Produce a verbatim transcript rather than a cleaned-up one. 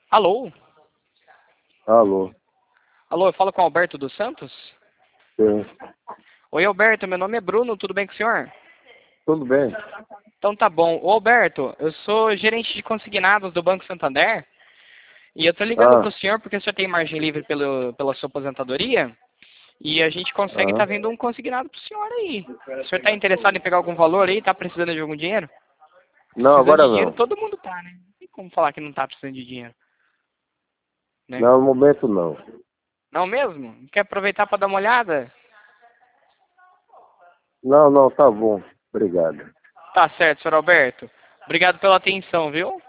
Alô? Alô, Alô, eu falo com o Alberto dos Santos? sim. Oi, Alberto, meu nome é Bruno, tudo bem com o senhor? Tudo bem? Então tá bom. Ô, Alberto, eu sou gerente de consignados do Banco Santander e eu tô ligando Ah, pro senhor porque o senhor tem margem livre pelo, pela sua aposentadoria e a gente consegue estar ah. vendo um consignado pro senhor aí. O senhor tá interessado em pegar algum valor aí? Tá precisando de algum dinheiro? Não, Precisando agora de dinheiro, não. todo mundo tá, né? Não tem como falar que não tá precisando de dinheiro, né? Não, no momento não. Não mesmo? Quer aproveitar para dar uma olhada? Não, não, tá bom. Obrigado. Tá certo, senhor Alberto. Obrigado pela atenção, viu?